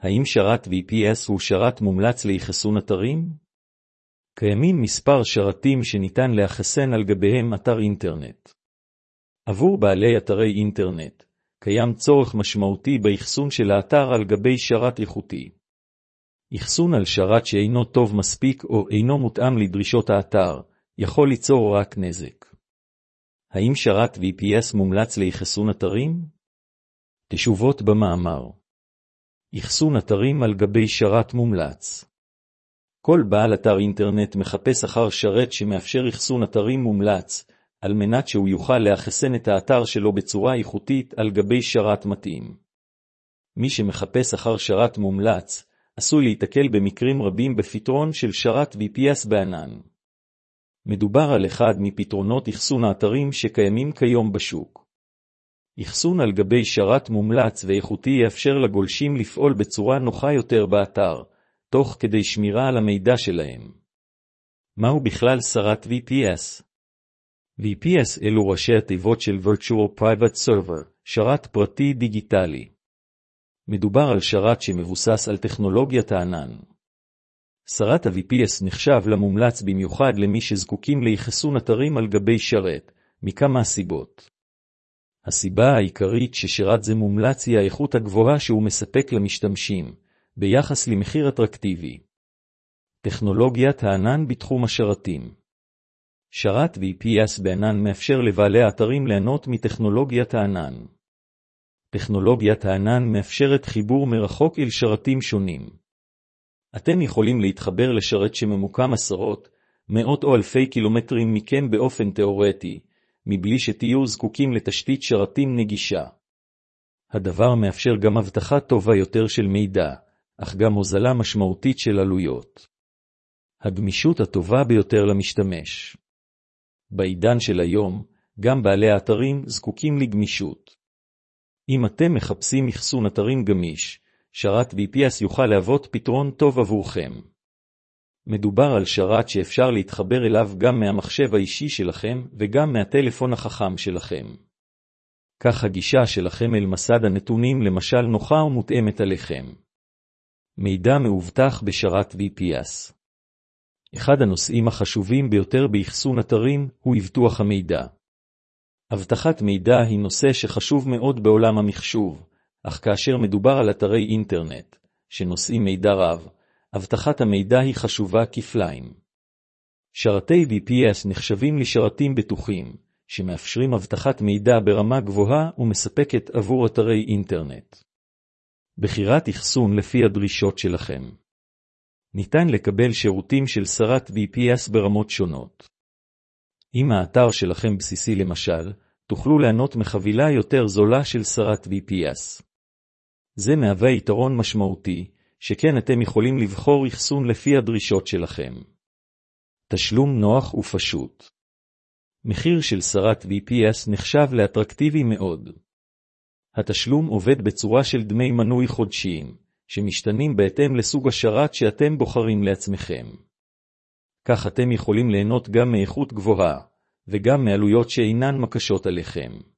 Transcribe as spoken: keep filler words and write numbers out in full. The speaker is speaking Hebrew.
האם שרת וי פי אס הוא שרת מומלץ לאחסון אתרים? קיימים מספר שרתים שניתן לאחסן על גביהם אתר אינטרנט. עבור בעלי אתרי אינטרנט, קיים צורך משמעותי באחסון של האתר על גבי שרת איכותי. אחסון על שרת שאינו טוב מספיק או אינו מותאם לדרישות האתר, יכול ליצור רק נזק. האם שרת וי פי אס מומלץ לאחסון אתרים? תשובות במאמר. אחסון אתרים על גבי שרת מומלץ. כל בעל אתר אינטרנט מחפש אחר שרת שמאפשר אחסון אתרים מומלץ, על מנת שהוא יוכל לאחסן את האתר שלו בצורה איכותית על גבי שרת מתאים. מי שמחפש אחר שרת מומלץ, עשוי להתקל במקרים רבים בפתרון של שרת וי פי אס בענן. מדובר על אחד מפתרונות אחסון האתרים שקיימים כיום בשוק. אחסון על גבי שרת מומלץ ואיכותי יאפשר לגולשים לפעול בצורה נוחה יותר באתר, תוך כדי שמירה על המידע שלהם. מהו בכלל שרת וי פי אס? וי פי אס אלו ראשי התיבות של Virtual Private Server, שרת פרטי דיגיטלי. מדובר על שרת שמבוסס על טכנולוגיית הענן. שרת ה-וי פי אס נחשב למומלץ במיוחד למי שזקוקים לאחסון אתרים על גבי שרת, מכמה סיבות. הסיבה העיקרית ששרת זה מומלץ היא האיכות הגבוהה שהוא מספק למשתמשים, ביחס למחיר אטרקטיבי. טכנולוגיית הענן בתחום השרתים. שרת וי פי אס בענן מאפשר לבעלי האתרים ליהנות מטכנולוגיית הענן. טכנולוגיית הענן מאפשרת חיבור מרחוק אל שרתים שונים. אתם יכולים להתחבר לשרת שממוקם עשרות, מאות או אלפי קילומטרים מכם באופן תיאורטי, מבלי שתהיו זקוקים לתשתית שרתים נגישה. הדבר מאפשר גם הבטחה טובה יותר של מידע, אך גם הוזלה משמעותית של עלויות. הגמישות הטובה ביותר למשתמש. בעידן של היום, גם בעלי האתרים זקוקים לגמישות. אם אתם מחפשים אחסון אתרים גמיש, שרת וי פי אס יוכל להוות פתרון טוב עבורכם. מדובר על שרת שאפשר להתחבר אליו גם מהמחשב האישי שלכם וגם מהטלפון החכם שלכם. כך הגישה שלכם אל מסד הנתונים למשל נוחה ומותאמת עליכם. מידע מאובטח בשרת וי פי אס. אחד הנושאים החשובים ביותר באחסון אתרים הוא אבטוח המידע. אבטחת מידע היא נושא שחשוב מאוד בעולם המחשוב, אך כאשר מדובר על אתרי אינטרנט, שנושאים מידע רב, אבטחת המידע היא חשובה כפליים. שרתי וי פי אס נחשבים לשרתים בטוחים, שמאפשרים אבטחת מידע ברמה גבוהה ומספקת עבור אתרי אינטרנט. בחירת אחסון לפי הדרישות שלכם. ניתן לקבל שירותים של שרת וי פי אס ברמות שונות. אם האתר שלכם בסיסי למשל, תוכלו ליהנות מחבילה יותר זולה של שרת וי פי אס. זה מהווה יתרון משמעותי, שכן אתם יכולים לבחור אחסון לפי הדרישות שלכם. תשלום נוח ופשוט. מחיר של שרת וי פי אס נחשב לאטרקטיבי מאוד. התשלום עובד בצורה של דמי מנוי חודשיים, שמשתנים בהתאם לסוג השרת שאתם בוחרים לעצמכם. כך אתם יכולים ליהנות גם מאיכות גבוהה, וגם מעלויות שאינן מקשות עליכם.